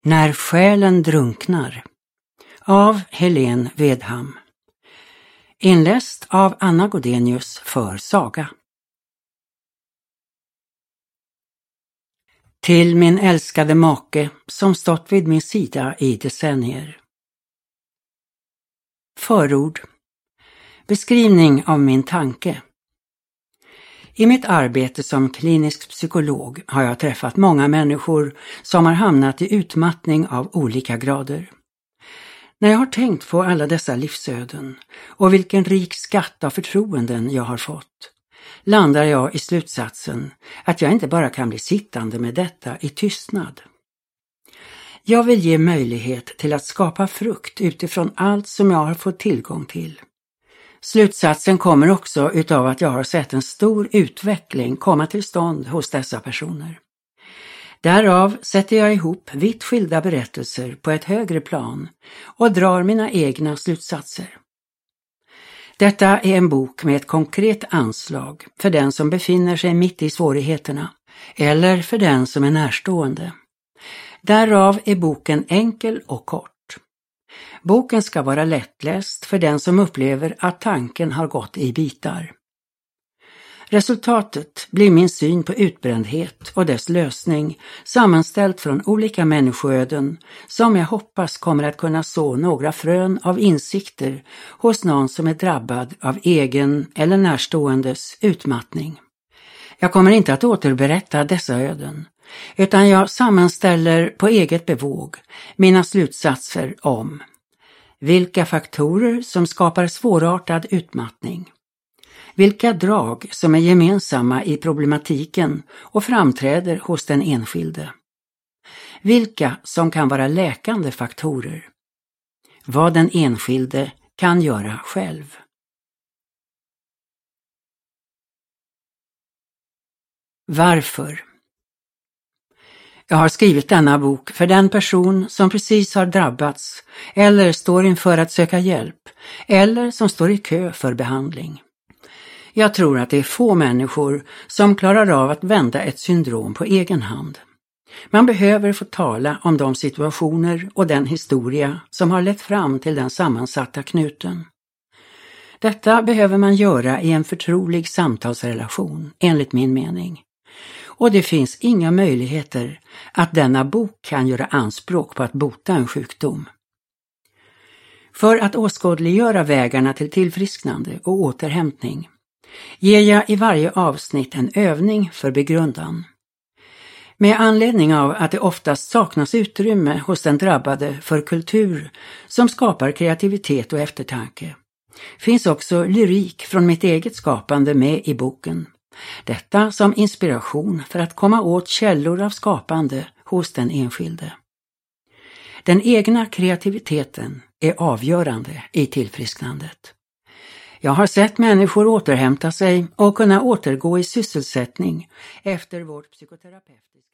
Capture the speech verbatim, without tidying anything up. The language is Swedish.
När själen drunknar av Helene Vedham. Inläst av Anna Godenius för Saga. Till min älskade make som stått vid min sida i decennier. Förord. Beskrivning av min tanke. I mitt arbete som klinisk psykolog har jag träffat många människor som har hamnat i utmattning av olika grader. När jag har tänkt på alla dessa livsöden och vilken rik skatt av förtroenden jag har fått, landar jag i slutsatsen att jag inte bara kan bli sittande med detta i tystnad. Jag vill ge möjlighet till att skapa frukt utifrån allt som jag har fått tillgång till. Slutsatsen kommer också utav att jag har sett en stor utveckling komma till stånd hos dessa personer. Därav sätter jag ihop vitt skilda berättelser på ett högre plan och drar mina egna slutsatser. Detta är en bok med ett konkret anslag för den som befinner sig mitt i svårigheterna eller för den som är närstående. Därav är boken enkel och kort. Boken ska vara lättläst för den som upplever att tanken har gått i bitar. Resultatet blir min syn på utbrändhet och dess lösning, sammanställt från olika människoöden som jag hoppas kommer att kunna så några frön av insikter hos någon som är drabbad av egen eller närståendes utmattning. Jag kommer inte att återberätta dessa öden, utan jag sammanställer på eget bevåg mina slutsatser om vilka faktorer som skapar svårartad utmattning, vilka drag som är gemensamma i problematiken och framträder hos den enskilde, vilka som kan vara läkande faktorer, vad den enskilde kan göra själv. Varför? Jag har skrivit denna bok för den person som precis har drabbats eller står inför att söka hjälp eller som står i kö för behandling. Jag tror att det är få människor som klarar av att vända ett syndrom på egen hand. Man behöver få tala om de situationer och den historia som har lett fram till den sammansatta knuten. Detta behöver man göra i en förtrolig samtalsrelation, enligt min mening. Och det finns inga möjligheter att denna bok kan göra anspråk på att bota en sjukdom. För att åskådliggöra vägarna till tillfrisknande och återhämtning ger jag i varje avsnitt en övning för begrundan. Med anledning av att det oftast saknas utrymme hos den drabbade för kultur som skapar kreativitet och eftertanke, finns också lyrik från mitt eget skapande med i boken. Detta som inspiration för att komma åt källor av skapande hos den enskilde. Den egna kreativiteten är avgörande i tillfrisknandet. Jag har sett människor återhämta sig och kunna återgå i sysselsättning efter vårt psykoterapeutiska